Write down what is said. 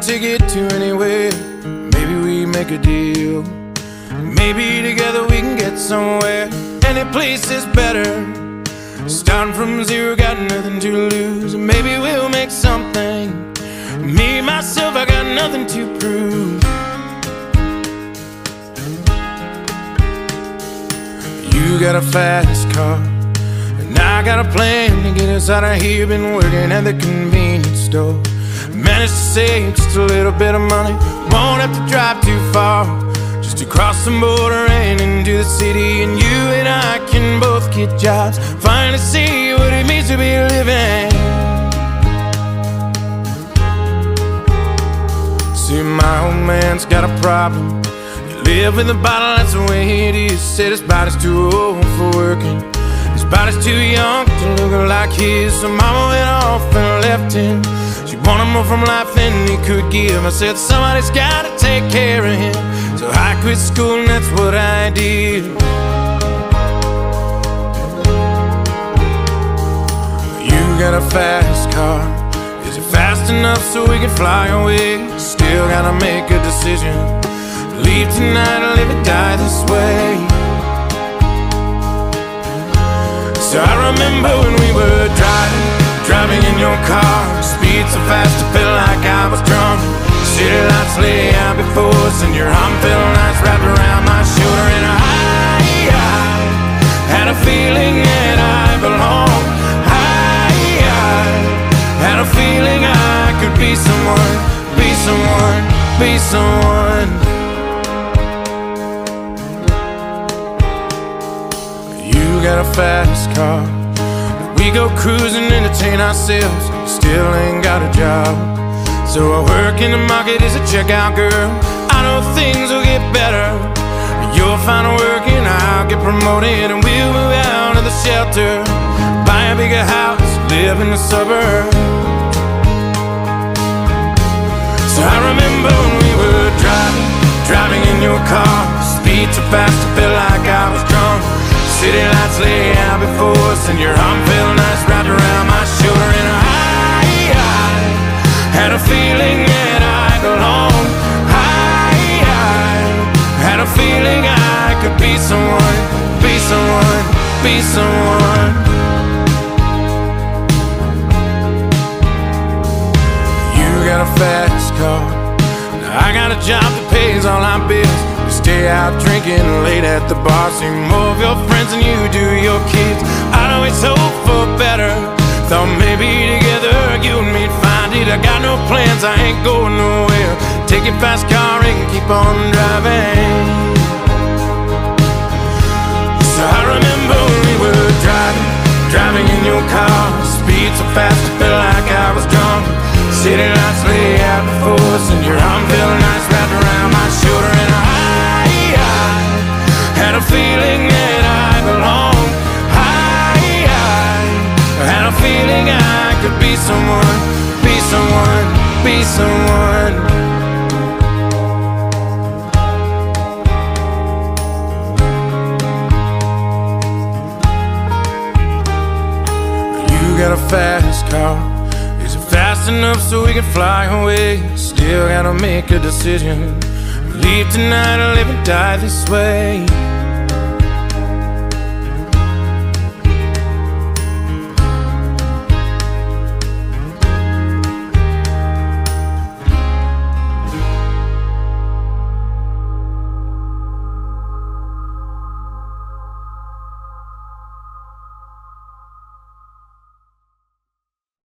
ticket to anywhere. Maybe we make a deal. Maybe together we can get somewhere. Any place is better. Starting from zero, got nothing to lose. Maybe we'll make something. Me, myself, I got nothing to prove. You got a fast car, and I got a plan to get us out of here. Been working at the convenience store. Managed to save just a little bit of money. Won't have to drive too far, just to cross the border and into the city. And you and I can both get jobs, finally see what it means to be living. See, my old man's got a problem. You live in the bottle, that's the way it is. Said his body's too old for working, his body's too young to look like his. So mama went off and left him. She wanted more from life than he could give. I said somebody's gotta take care of him, so I quit school and that's what I did. You got a fast car, is it fast enough so we can fly away? Still gotta make a decision, leave tonight or live or die this way. So I remember when we were driving in your car. Speed so fast I felt like I was drunk. City lights lay out before us, and your arm felt nice wrapped around my shoulder. And I had a feeling that I belonged. I had a feeling I could be someone, be someone, be someone. You got a fast car, we go cruising, entertain ourselves. Still ain't got a job, so I work in the market as a checkout girl. I know things will get better. You'll find work and I'll get promoted, and we'll move out of the shelter, buy a bigger house, live in the suburbs. So I remember when we were driving in your car. Speed so fast I felt like I was drunk. City lights lay out before us, and your arm felt nice wrapped around my shoulder. And I had a feeling that I belonged. I had a feeling I could be someone, be someone, be someone. You got a fast car, I got a job that pays all our bills. We stay out drinking late at the bar, see more of your friends than you do your kids. I'd always hope for better, thought maybe together you and me'd find it. I got no plans, I ain't going nowhere. Take your fast car and keep on driving. So I remember when we were driving in your car. Speed so fast I felt like I was drunk. City lights lay out before us, and your arm felt nice wrapped around my shoulder. And I had a feeling that I belonged. I had a feeling I could be someone, be someone, be someone. You got a fast car, is it fast enough so we can fly away? Still gotta make a decision, leave tonight or live and die this way.